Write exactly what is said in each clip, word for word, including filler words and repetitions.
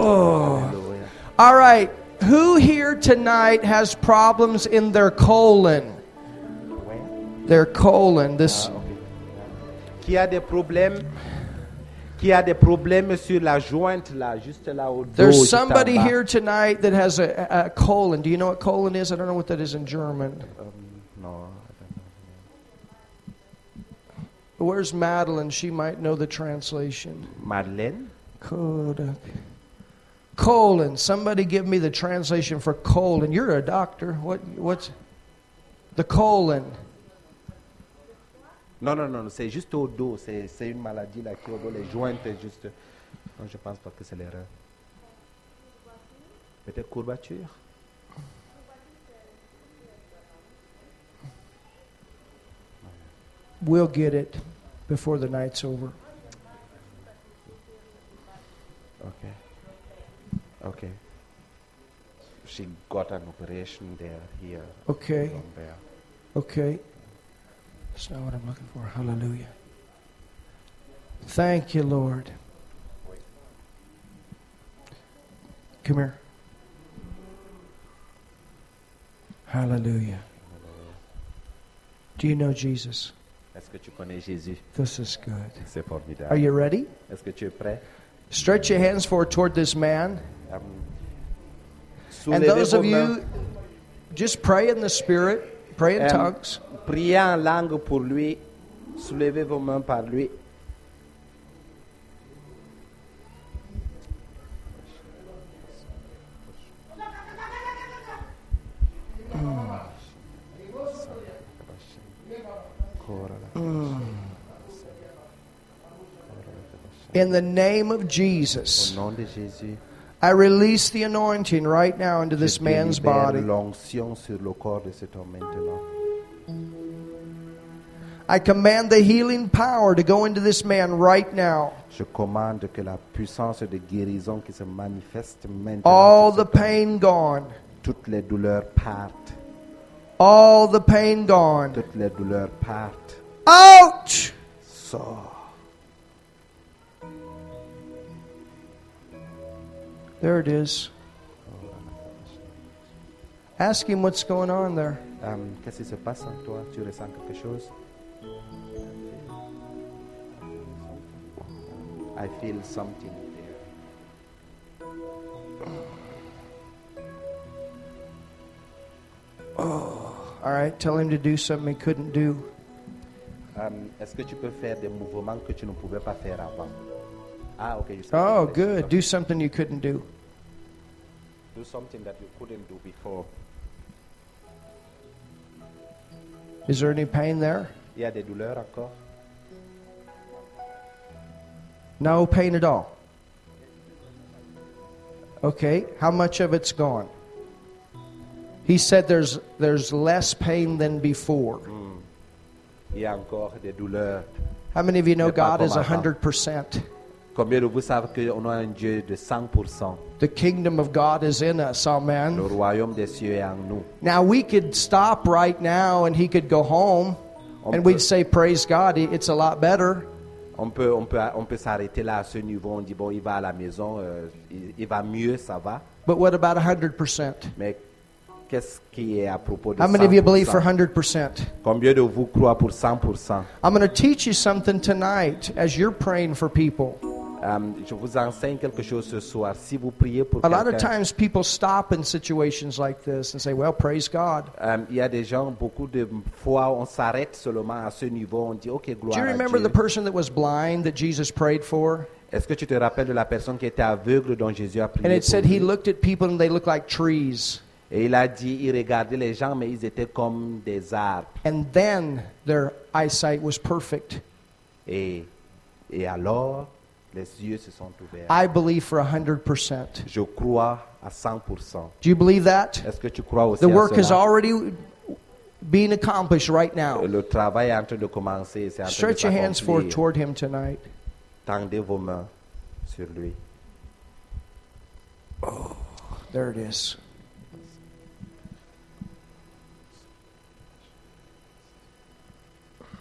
Oh. Alléluia. All right. Who here tonight has problems in their colon? Ouais. Their colon. This. Ah, ok. Qui a des problèmes? Qui a des problèmes sur la jointe là, juste là au dos. There's juste en somebody bas. here tonight that has a, a colon. Do you know what colon is? I don't know what that is in German. Um, no. Where's Madeline? She might know the translation. Madeleine? Colon. Colon. Somebody give me the translation for colon. You're a doctor. What? What's the colon? Non, non, non, c'est juste au dos. C'est, c'est une maladie là qui est au dos. Les jointes, juste. Non, je pense pas que c'est l'erreur. Peut-être courbature. We'll get it before the night's over. Okay. Okay. She got an operation there, here. Okay. From there. Okay. That's not what I'm looking for. Hallelujah. Thank you, Lord. Come here. Hallelujah. Do you know Jesus? Est-ce que tu connais Jésus? This is good. C'est formidable. Are you ready? Est-ce que tu es prêt? Stretch your hands forward toward this man. Um, And soulevez those vos of mains. you, just pray in the Spirit, pray in Um, tongues. Priez en langue pour lui. Soulevez vos mains par lui. In the name of Au Jesus, nom de Jésus, I release the anointing right now into this je man's délibère body. l'onction sur le corps de cet homme maintenant. I command the healing power to go into this man right now. Je commande que la puissance de guérison qui se manifeste maintenant All sur the cet homme, pain gone. toutes les douleurs partent. All the pain gone. Toutes les douleurs partent. Ouch! Sors. There it is. Ask him what's going on there. Um, qu'est-ce qui se passe en toi? Tu ressens quelque chose? I feel something there. All right, tell him to do something he couldn't do. Um, est-ce que tu peux faire des mouvements que tu ne pouvais pas faire avant? Ah, okay. You said Oh, English. good. Okay. Do something you couldn't do. Do something that you couldn't do before. Is there any pain there? Il y a des douleurs encore? No pain at all. Okay, how much of it's gone? He said there's there's less pain than before. Mm. Il y a encore des douleurs. How many of you know Mais pas God is comme one avant. hundred percent? Combien de vous savez qu'on a un Dieu de cent pour cent? The kingdom of God is in us, Le amen. royaume des cieux est en nous. Now we could stop right now and he could go home On and peut- we'd say, praise God, it's a lot better. On peut, on peut, on peut s'arrêter là à ce niveau. On dit, bon, il va à la maison, euh, il, il va mieux, ça va. But what about one hundred percent? Mais qu'est-ce qui est à propos de How many of you cent pour believe for cent? one hundred percent? Combien de vous croient pour cent pour cent? I'm going to teach you something tonight as you're praying for people. Um, je vous enseigne quelque chose ce soir. Si vous priez pour A lot of quelqu'un, times people stop in situations like this and say, well, praise God. um, il y a des gens, beaucoup de fois, on s'arrête seulement à ce niveau. On dit, ok, Do gloire you à remember Dieu. the person that was blind that Jesus prayed for? Est-ce que tu te rappelles de la personne qui était aveugle dont Jésus a prié And it pour said he lui? looked at people and they looked like trees. Et il a dit, il regardait les gens, mais ils étaient comme des arbres. And then their eyesight was perfect. Et, et alors, les yeux se sont ouverts. I believe for one hundred percent. Je crois à cent pour cent. Do you believe that? Est-ce que tu crois aussi The à work is cela? already being accomplished right now. Le travail est en train de commencer. C'est en train de Stretch your hands forward s'accomplir. toward him tonight. Tendez vos mains sur lui. There it is.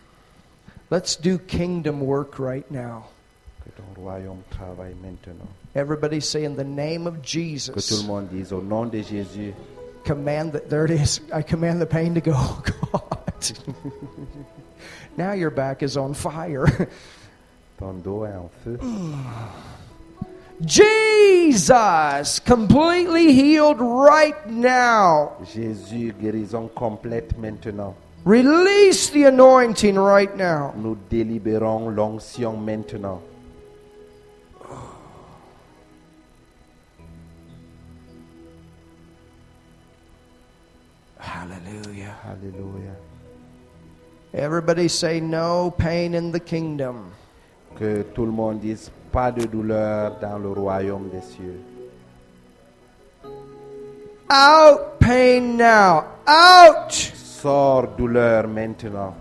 Let's do kingdom work right now. Que ton royaume travaille maintenant. Everybody say in the name of Que tout le Jesus. monde dise au nom de Jésus. Command that there it is. I command the pain to go. God. Now your back is on fire. Ton dos est en feu. Jesus, completely healed right now. Jésus, guérison complète maintenant. Release the anointing right now. Nous délibérons l'onction maintenant. Hallelujah. Alléluia. Everybody say no pain in the kingdom. Que tout le monde dise pas de douleur dans le royaume des cieux. Out pain now. Out. Sors douleur maintenant.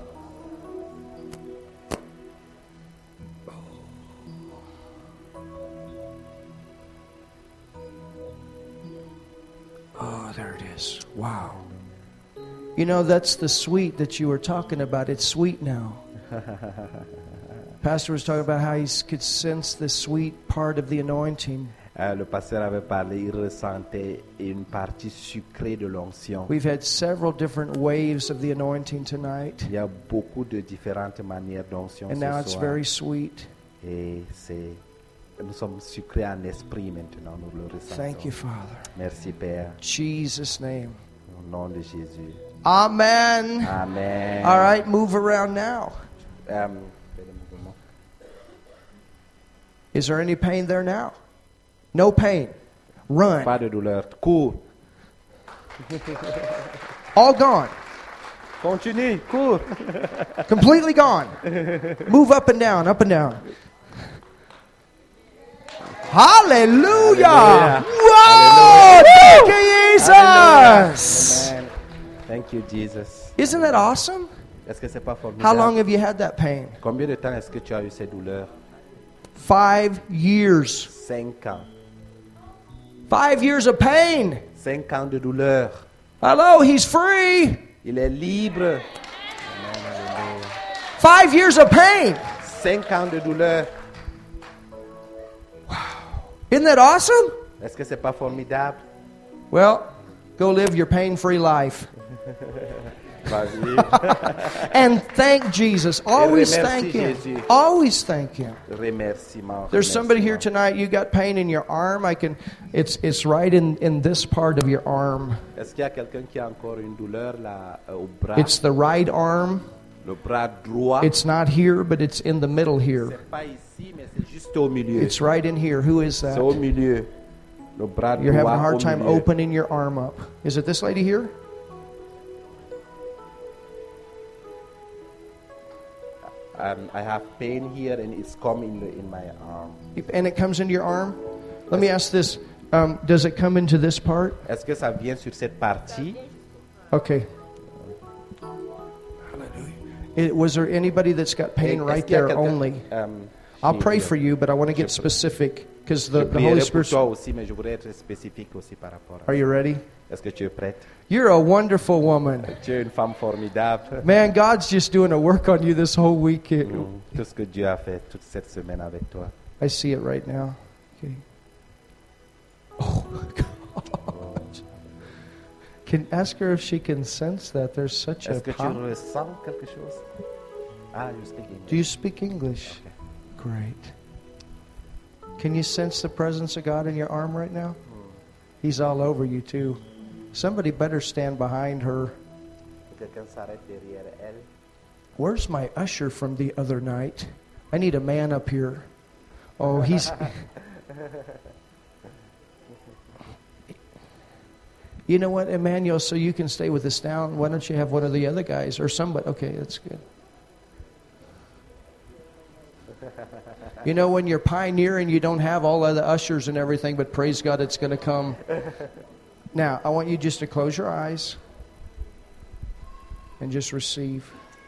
Oh, there it is. Wow. You know, that's the sweet that you were talking about. It's sweet now. Pastor was talking about how he could sense the sweet part of the anointing. Euh, le pasteur avait parlé, il ressentait une partie sucrée de l'onction. We've had several different waves of the anointing tonight, Il y a beaucoup de différentes manières d'onction and now ce it's soir. very sweet. Et c'est, nous sommes sucrés en esprit maintenant, nous le ressentons. Thank you, Father. Merci Père, Jesus' name. au nom de Jésus. Amen. Amen. All right, move around now. Euh, fais le mouvement. Is there any pain there now? No pain. Run. Pas de douleur. Cours. All gone. Continue. Cours. Completely gone. Move up and down, up and down. Hallelujah. Hallelujah. Whoa! Thank you, Jesus. Amen. Thank you, Jesus. Isn't that awesome? Est-ce que c'est pas formidable? How long have you had that pain? Combien de temps est-ce que tu as eu ces douleurs? Five years. Cinq ans. Five years of pain. Cinq ans de douleur. Hello, he's free. Il est libre. Amen, alléluia. Five years of pain. Cinq ans de douleur. Isn't that awesome? Est-ce que c'est pas formidable? Well, go live your pain-free life. Vas-y. And thank Jesus. Always remercie thank Him. Jésus. Always thank Him. Remerciement. There's somebody here remerciement. tonight. You got pain in your arm. I can. It's it's right in in this part of your arm. Est-ce qu'il y a quelqu'un qui a encore une douleur là euh, au bras? It's the right arm. Le bras droit. It's not here, but it's in the middle here. C'est pas ici, mais c'est juste au milieu. It's right in here. Who is C'est au that? milieu. Le bras You're droit having a hard au time milieu. opening your arm up. Is it this lady here? Um, I have pain here and it's coming in, the, in my arm. And it comes into your arm? Let me ask this. Um, does it come into this part? Est-ce que ça vient sur cette partie? Okay. It, was there anybody that's got pain Est-ce right qu'il y a there quelqu'un- only? Um, I'll chez- pray for you, but I want to get Je- specific because Je the, the prierai Holy pour Spirit. toi aussi, mais je voudrais être spécifique aussi par rapport à Are you ready? Est-ce que tu es prête? You're a wonderful woman. Tu es une femme formidable. Man, God's just doing a work on you this whole week. Mm, Tout ce que Dieu a fait toute cette semaine avec toi. I see it right now. Okay. Oh, God. Can ask her if she can sense that there's such a Est-ce que tu power. ressens quelque chose? Ah, you speak English. Do you speak English? Great. Can you sense the presence of God in your arm right now? He's all over you too. Somebody better stand behind her. Quelqu'un s'arrête derrière elle. Where's my usher from the other night? I need a man up here. Oh, he's... You know what, Emmanuel, so you can stay with us now, why don't you have one of the other guys or somebody? Okay, that's good. You know, when you're pioneering, you don't have all of the ushers and everything, but praise God, it's going to come. Now, I want you just to close your eyes and just receive.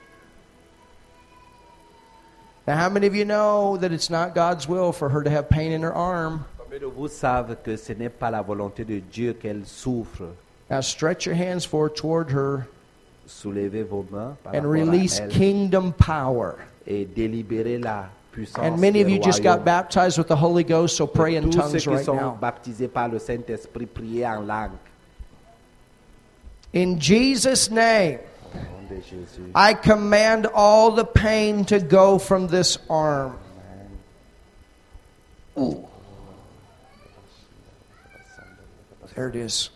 Now, how many of you know that it's not God's will for her to have pain in her arm? Combien de vous savent que ce n'est pas la volonté de Dieu qu'elle souffre? Now, stretch your hands forward toward her Soulevez vos mains par and rapport release à elle kingdom power. et délibérez la puissance And many of du you just royaume. got baptized with the Holy Ghost, so pray in Tous ceux tongues qui right sont now. baptisés par le Saint-Esprit, priez en langue. In Jesus' name, Au nom de Jésus. I command all the pain to go from this arm. Ooh. There it is.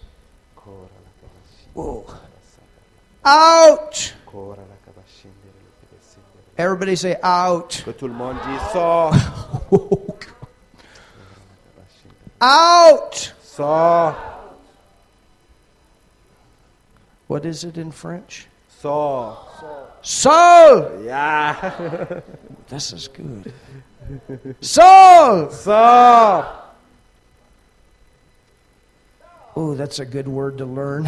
Whoa. Out! Everybody say out. Que tout le monde dise sors, Out! sors, What is it in French? sors. Soul! Yeah. This is good. Soul! Sors. Oh, that's a good word to learn.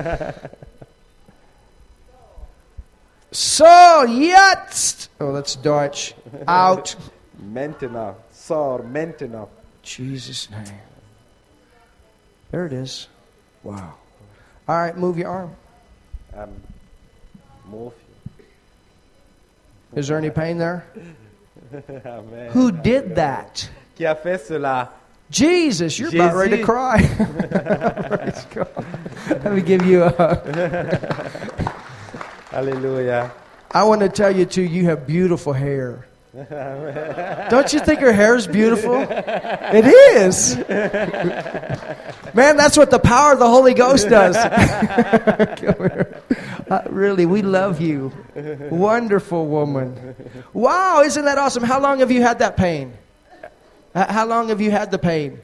Soul, jetzt! Oh, that's Dutch. Out. Maintenant. Sors maintenant. Jesus' name. There it is. Wow. All right, move your arm. Um, move. Is there any pain there? Amen. Who did that? Qui a fait cela? Jesus, you're about ready to Jésus. cry. Praise God. Let me give you a. Alléluia. I want to tell you too, you have beautiful hair. Don't you think her hair is beautiful? It is. Man, that's what the power of the Holy Ghost does. Come here. Uh, really, we love you. Wonderful woman. Wow, isn't that awesome? How long have you had that pain? H- How long have you had the pain?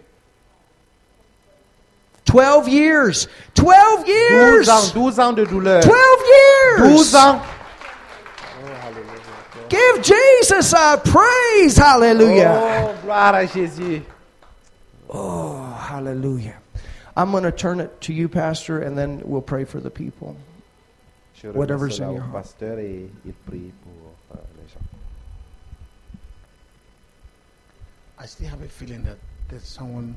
Twelve years. Twelve years. douze ans, douze ans de douleur. Twelve years. douze ans. Give Jesus a praise. Hallelujah. Oh, gloire à Jésus. Oh, hallelujah. I'm going to turn it to you, Pastor, and then we'll pray for the people. Je remets Whatever's cela in au your heart. pasteur et il prie pour euh, les gens. I still have a feeling that there's someone.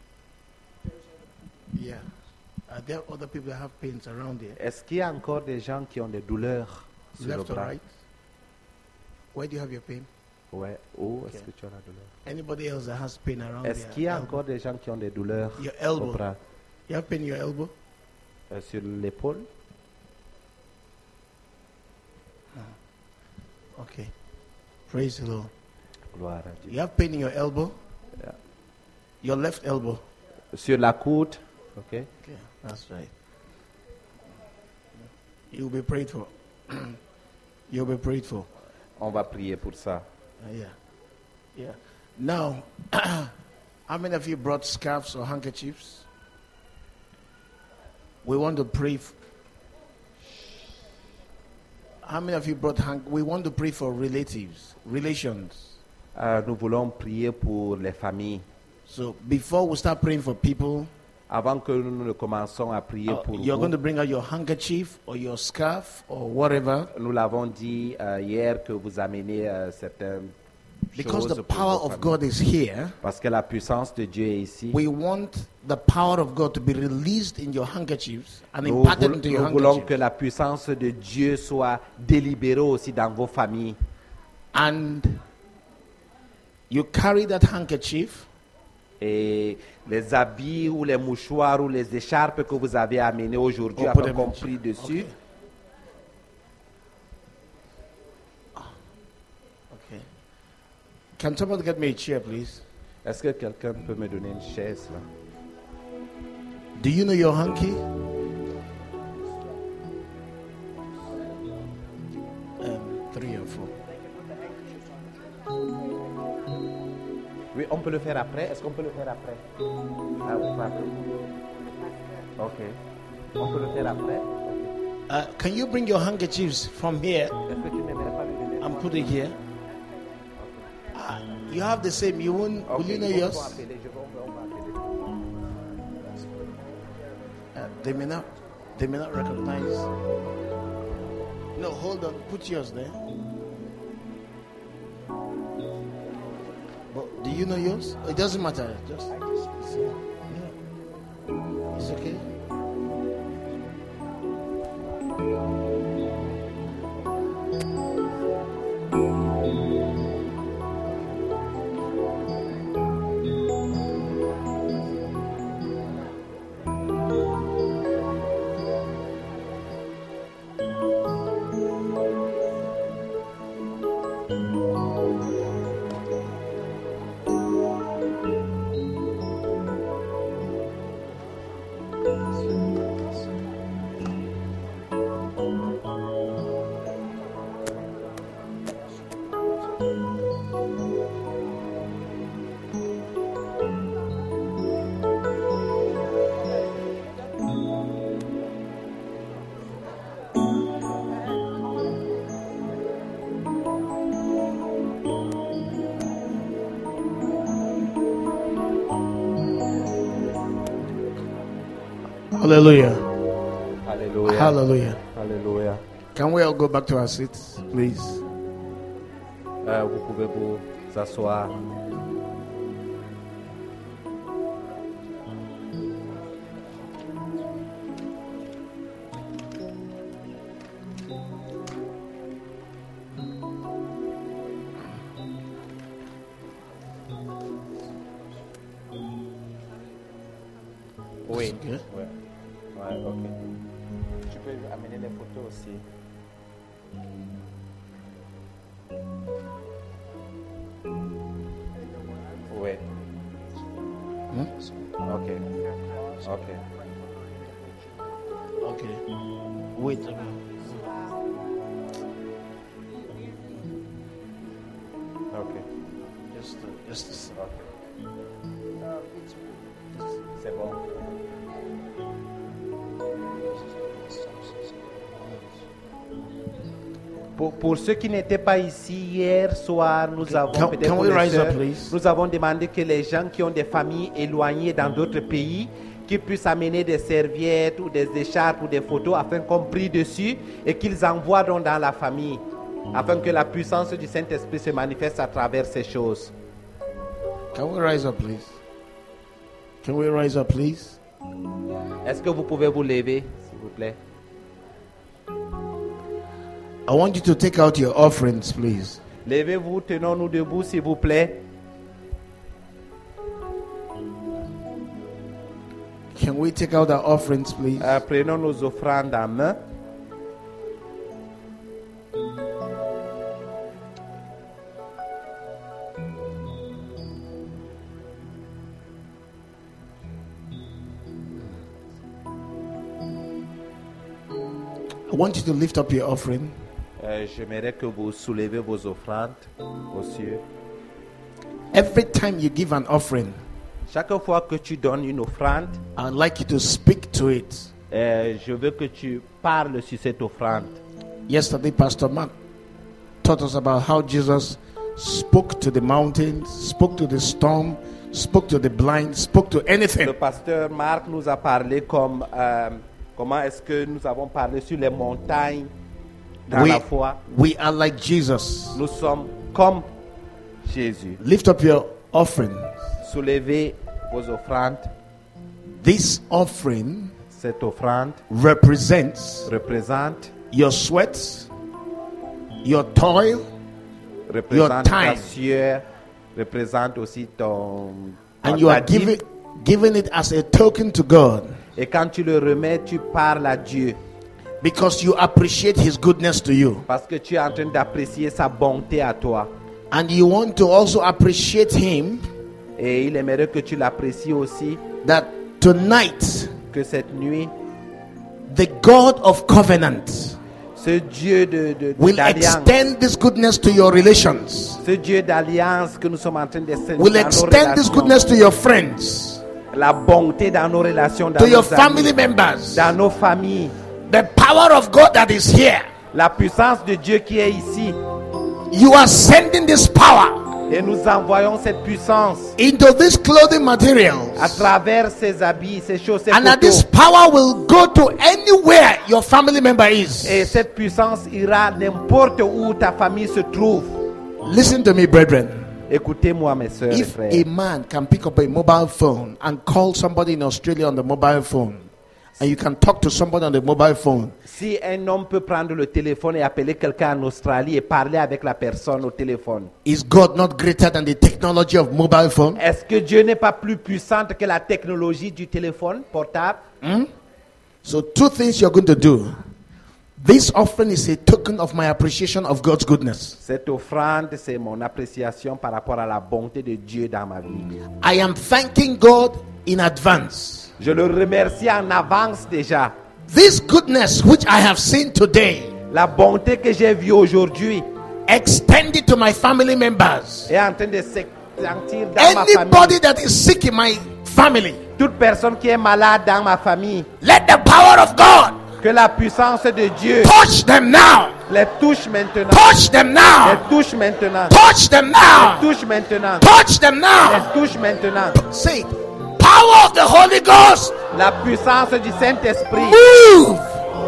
Yeah. Are there other people that have pains around here? Est-ce qu'il y a encore des gens qui ont des douleurs sur le Left or bras? right? Where do you have your pain? Ouais. Où est-ce Ok. que tu as la douleur? Anybody else that has pain around Est-ce their qu'il y a elbow? encore des gens qui ont des douleurs Your au elbow. bras? You have pain in your elbow? Euh, sur l'épaule? Okay. Praise the Lord. Gloire à Dieu. You have pain in your elbow? Yeah. Your left elbow? Sur la coude? Ok. Okay, that's right. You'll be prayed for. You'll be prayed for. On va prier pour ça. Uh, yeah. Yeah. Now, how many of you brought scarves or handkerchiefs? We want to pray. F- how many of you brought hand- we want to pray for relatives, relations. Euh, nous voulons prier pour les familles. So before we start praying for people, Avant que nous ne commençons à prier uh, pour you're vous, going to bring out your handkerchief or your scarf or whatever, nous l'avons dit euh, hier que vous amenez euh, certaines because choses the pour power vos of familles. God is here. Parce que la puissance de Dieu est ici. We want the power of God to be released in your handkerchiefs and Nous, imparted voul- into your nous voulons que handkerchiefs. la puissance de Dieu soit délibérée aussi dans vos familles. And you carry that handkerchief Et les habits ou les mouchoirs ou les écharpes que vous avez amenés aujourd'hui, Oh, put afin them qu'on in- prie dessus, Okay. Okay. Can someone get me a chair, please? est-ce que quelqu'un peut me donner une chaise là? Do you know your hanky? Um, three or four. Oui, on peut le faire après. Est-ce qu'on peut le faire après? Ah, oui, pardon. Ok. On peut le faire après. Uh, can you bring your handkerchiefs from here Est-ce que tu n'aimerais pas me donner? and put it here? Uh, you have the same. You won't. Ok, Will you know ils vont yours? appeler, je vais- on va appeler. Uh, they may not. They may not recognize. No, hold on. Put yours there. But do you know yours? It doesn't matter. Just. Yeah. It's okay. Hallelujah. Alléluia. Hallelujah. Alléluia. Can we all go back to our seats, please? Euh, vous pouvez vous asseoir. Oui. Okay. Ouais. Ouais, ok. Tu peux amener les photos aussi. Oui. Hmm? Ok. Ok. Okay. Wait. Ok. Just, uh, just. Ok. C'est bon. Pour, pour ceux qui n'étaient pas ici hier soir, nous avons Can- peut-être can we pour les rise up, sœurs, please? nous avons demandé que les gens qui ont des familles éloignées dans d'autres pays, qui puissent amener des serviettes ou des écharpes ou des photos afin qu'on prie dessus et qu'ils envoient donc dans la famille, afin que la puissance du Saint-Esprit se manifeste à travers ces choses. Can we rise up, please? Can we rise up, please? Est-ce que vous pouvez vous lever, s'il vous plaît? I want you to take out your offerings, please. Levez-vous, tenons-nous debout, s'il vous plaît. Can we take out our offerings, please? Euh, prenons nos offrandes en main. I want you to lift up your offering. Euh, J'aimerais que vous soulevez vos offrandes aux cieux. Every time you give an offering, Chaque fois que tu donnes une offrande, I'd like you to speak to it. euh, je veux que tu parles sur cette offrande. Yesterday, Pastor Mark taught us about how Jesus spoke to the mountains, spoke to the storm, spoke to the blind, spoke to Le anything. pasteur Marc nous a parlé comme euh, comment est-ce que nous avons parlé sur les montagnes dans We, la foi. we are like Jesus. Nous sommes comme Jésus. Lift up your offering. Soulevez vos offrandes. This offering Cette offrande represents représente, your sweat, your toil, représente time. ta sueur, représente aussi ton, and ta you are dîme. giving, giving it as a token to God Et quand tu le remets, tu parles à Dieu because you appreciate His goodness to you. parce que tu es en train d'apprécier sa bonté à toi. And you want to also appreciate Him Et il aimerait que tu l'apprécies aussi, that tonight, que cette nuit, the God of covenant ce Dieu de, de, will d'alliance, extend this goodness to your relations, ce Dieu d'alliance que nous sommes en train d'essayer will dans nos extend this relations, goodness to your friends, la bonté dans nos relations, dans to your nos amis, family members. dans nos familles, The power of God that is here, la puissance de Dieu qui est ici. you are sending this power Et nous envoyons cette puissance into these clothing à materials. travers ces habits, ces choses, ces And that this photos. power will go to anywhere your family member is. Et cette puissance ira n'importe où ta famille se trouve. Listen to me, brethren. Écoutez-moi, mes soeurs et If frères. a man can pick up a mobile phone and call somebody in Australia on the mobile phone, and you can talk to somebody on the mobile phone, Si un homme peut prendre le téléphone et appeler quelqu'un en Australie et parler avec la personne au téléphone, is God not greater than the technology of mobile phone? est-ce que Dieu n'est pas plus puissante que la technologie du téléphone portable? So, two things you're going to do. This offering is a token of my appreciation of God's goodness. Cette offrande, c'est mon appréciation par rapport à la bonté de Dieu dans ma vie. I am thanking God in advance. Je le remercie en avance déjà. This goodness which I have seen today, La bonté que j'ai vue aujourd'hui extend it to my family members. est en train de se sentir dans ma famille. Anybody that is sick in my family, Toute personne qui est malade dans ma famille, let the power of God que la puissance de Dieu touch them now. les touche maintenant. Touch them Les now. touche maintenant. Touch them Les now. touche maintenant. Touch them now. Les touche maintenant. Say, power of the Holy Ghost, La puissance du Saint-Esprit Move.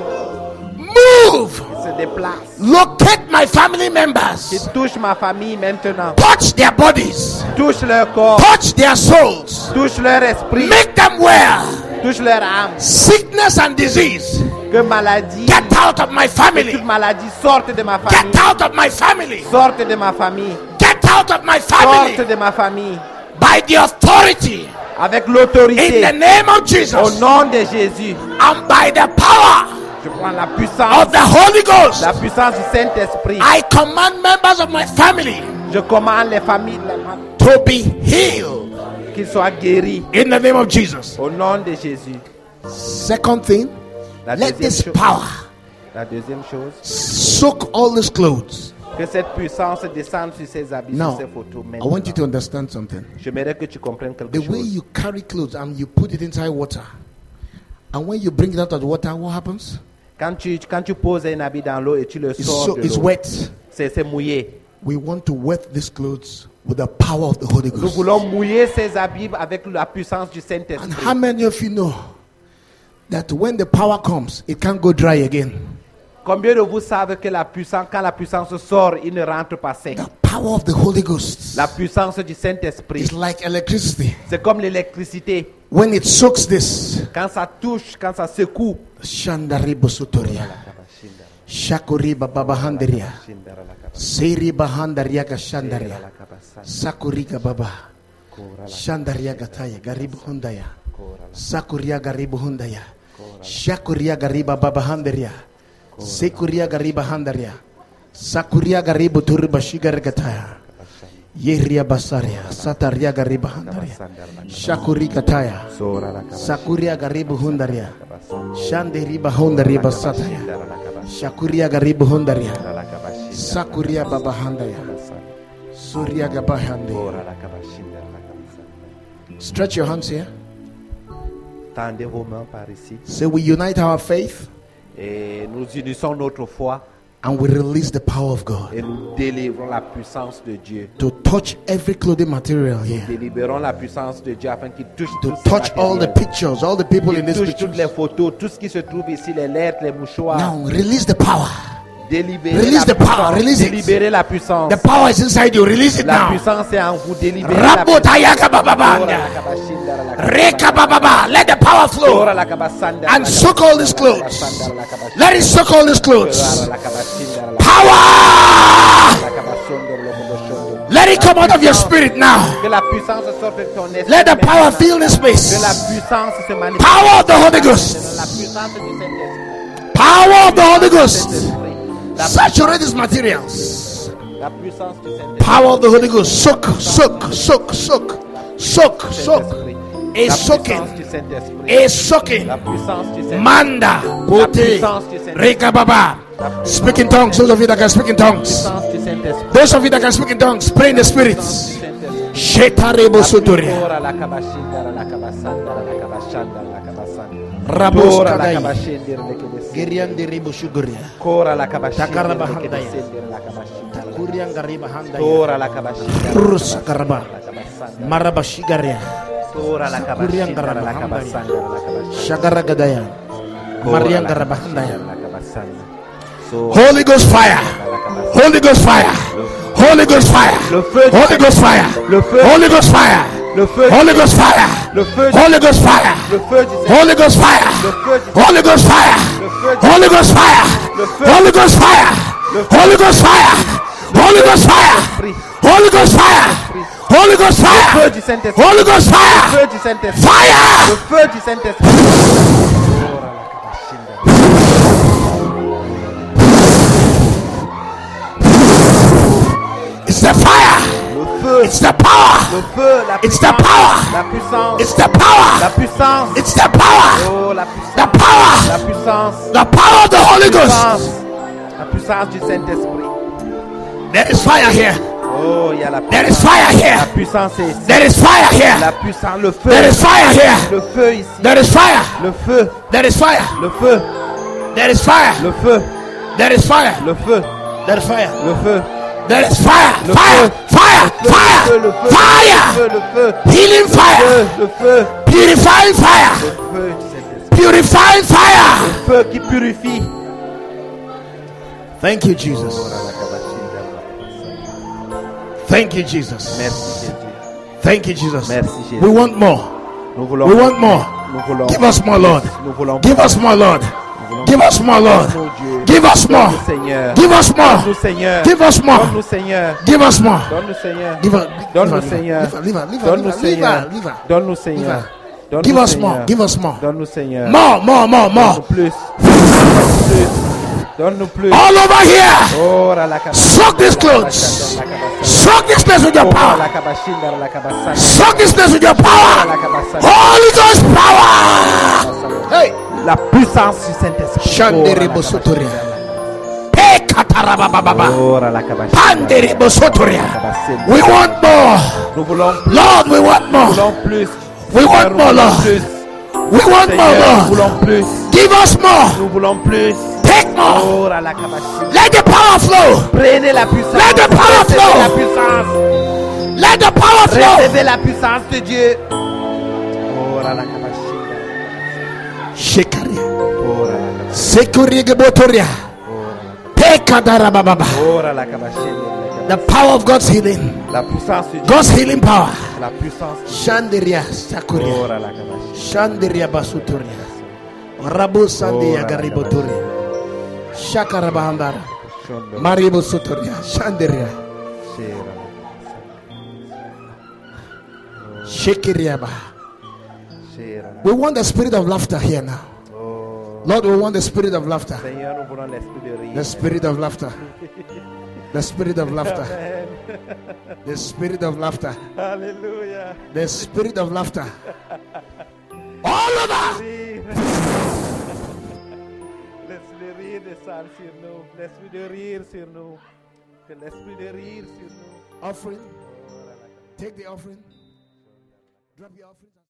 Move. qui se déplace, Locate my family qui members. touche ma famille maintenant, Touch their bodies. touche leur corps, Touch their souls. touche leur esprit, Make them well. touche leur âme. Sickness and disease. Que maladie, Get out of my toute family. maladie sorte de ma famille, Get out of my family. sorte de ma famille, Get out of my sorte family. de ma famille, By the authority avec in l'autorité, the name of au Jesus nom de Jésus. and by the power Je prends la puissance, of the Holy Ghost. la puissance du Saint-Esprit. I command members of my family Je commande les familles to be healed qu'ils soient guéris in the name of Jesus. au nom de Jésus. Second thing, La let deuxième, this chose, power la deuxième chose, soak all these clothes. que cette puissance descende sur ses habits, Now, sur ses photos. I want you to understand something. J'aimerais que tu comprennes quelque The way chose. you carry clothes and you put it inside water, and when you bring it out of the water, what happens? Quand tu, quand tu poses un habit dans l'eau et tu le It's, sors so, de it's l'eau, wet. c'est c'est mouillé. We want to wet these clothes with the power of the Holy Nous Ghost. voulons mouiller ces habits avec la puissance du And Saint-Esprit. how many of you know that when the power comes, it can't go dry again? Combien de vous savez que la puissance, quand la puissance sort, il ne rentre pas sec? The power of the Holy Ghost La puissance du Saint-Esprit, is like electricity. c'est comme l'électricité. When it soaks this, Quand ça touche, quand ça secoue, Shandaribo Sotoria, Shakuriba Babahandaria, Seriba Handariaga Shandaria, Sakuriga Baba, Shandaria Gataya, Garibu Hundaya, Sakuria Garibu Hundaya, Shakuria Gariba Babahandaria, Sekuria Gariba Handaria, Sakuria Garibu Turiba Shigargataya, Yeria Basaria, Sataria Gariba Handaria, Shakuri Kataya, Sakuria Garibu Hundaria, Shanderiba Hundariba Sataya, Shakuria Garibu Hundaria, Sakuria Baba Handaya, Surya Gabahande. Stretch your hands here. tendez vos mains par ici Say we unite our faith et nous unissons notre foi and we release the power of God et nous délivrons la puissance de Dieu. to touch every clothing material Nous here, délibérons la puissance de Dieu afin qu'il touche to tout ce touch all the matériel. pictures, all the people in Qu'il this touche toutes les picture. photos, tout ce qui se trouve ici, les lettres, les mouchoirs. Now release the power. Délibérez Release la the power, puissance. release it. Délibérez la puissance. The power is inside you. Release it La now. puissance est en vous. Délibérez la Rabo puissance. Tayaga Bababanda. Reka Bababa. Let the power flow and soak all these clothes. Let it soak all these clothes. Power. Let it come out of your spirit now. Que la puissance sorte de ton esprit. Let the power maintenant. fill this Que la space. puissance se manifeste. Power of the Holy La Ghost. puissance du Saint-Esprit. Power of the Holy Ghost. Saint-Esprit. La, Saturate these materials. la puissance du Saint-Esprit. Power of the Holy Ghost. Soak, soak, soak, soak, soak, soak. A La soaking. puissance du Saint-Esprit. A soaking. La puissance du Saint-Esprit. Manda. Kote. Reka Baba. Speak in tongues. Those of you that can speak in tongues. Puissance du Saint-Esprit. Those of you that can speak in tongues. Pray in the spirits. Shetarebo Sotoria. Tora la kabashindara la kabasandara la kabashandara la kabasandara. Rabos Tora la Kadai. kabashindara la kabasandara. Gerian de Rebo Suguria. Kora la kabashindara Takara la bahandaya. kabasandara la kabashindara. Kurian Gariba Handaya. Tora la kabashindara Rus Karaba. la kabasandara. Marabashigaria. Tora la kabashindara la Kurian kabasandara la kabasandara. Shagaragadaya. Kora Marian la Garabahandaya. kabashindara la kabasandara. So- Holy Ghost fire. Holy Ghost fire. Holy Ghost fire. Le feu du Holy Ghost fire. Le feu Holy Ghost fire. Le feu du- Holy Ghost fire. Le feu du- Holy Ghost fire. Le feu du Saint- Holy Ghost fire. Le feu du- Holy Ghost fire. Le feu du- Holy Ghost fire. Le feu- Holy Ghost fire. Le feu- Holy Ghost fire. Holy Ghost fire. Esprit. Holy Ghost fire. Holy Ghost Le feu fire. du Saint-Esprit. Holy Ghost Le fire. feu du Saint-Esprit. Fire. Le feu du Saint-Esprit. Tora la kabashindara. It's the fire. Le feu. It's the power. Le feu. La It's the puissance. power. La puissance. It's the power. La puissance. It's the power. Oh, la puissance. The power. La puissance. The power of the Holy Puissance. Ghost. La puissance du Saint-Esprit. There is fire here. Oh, il y a la There is puissance. fire La here. puissance est ici. There is fire La here. puissance. Le feu. There is fire here. Le feu ici. There is fire. Le feu. There is fire. Le feu. There is fire. Le feu. There is fire. Le feu. There is fire. Le feu. There is fire, Le fire, feu. fire, Le fire, feu, le feu, fire, le feu, healing le fire, feu, le feu, purifying fire, le feu du Saint-Esprit. purifying fire. Le feu qui purifie. Thank you, Jesus. Thank you, Jesus. Merci Jésus. Thank you, Jesus. Merci Jésus. We want more. Nous voulons We want more. Nous voulons Give us more, Lord. Nous voulons Give us more, Lord. Give us more, Lord. Give us more. Donne-nous, Seigneur. Give us more. Donne-nous, Seigneur. Give us more. Donne-nous, Seigneur. Give us more. Donne-nous, Seigneur. Give us. Donne-nous, Seigneur. Donne-nous, Seigneur. Donne-nous, Seigneur. Donne-nous, Give us Seigneur. more. Give us more. Donne-nous, Seigneur. More, more, more, Donne-nous more. plus. Donne-nous plus. Donne-nous plus. All over here. Oh, la kabashinda, Soak these la clothes. kabashinda, la kabashinda. Soak this place with your Oh, la power. kabashinda, la kabashinda. Soak this place with your power. Holy Ghost power. Hey. La puissance du Saint-Esprit. Shandere bosotoria. Hey, katarabababa. Oh, la kabashinda. Pandere bosotoria. We want more. Nous voulons plus. Lord, we want Nous more. voulons plus. We want Nous more, voulons Lord. plus. We want more, Seigneur, nous Lord. voulons plus. Give us more. Nous voulons plus. Take more. Oh, la kabashinda. Let the power flow. Prenez la puissance. Let the power Recevez flow. la puissance. Let the power flow. Recevez la puissance de Dieu. Oh, la kabashinda. Shekaria. Oh, la kabashinda. Sekurige botoria. Pekadarabababa. Oh, la kabashinda. The power of God's healing. La puissance de Dieu. God's healing power. La puissance de Dieu. Shandiria Oh, sakuria. la kabashinda. Shandiria basuturia. Rabu sandia gariboturia. Shakarabahandara. Maribo suturia. Shandiria. Shekiriaba. We want the spirit of laughter here now. Lord, we want the spirit of laughter. Seigneur, nous voulons l'esprit de rire. The spirit of laughter. The spirit of laughter. Amen. The spirit of laughter. Alléluia. The spirit of laughter. All over. Rire. Laisse le rire descendre sur nous. L'esprit de rire sur nous. Que l'esprit de rire sur nous. Offering. Take the offering. Drop your offering.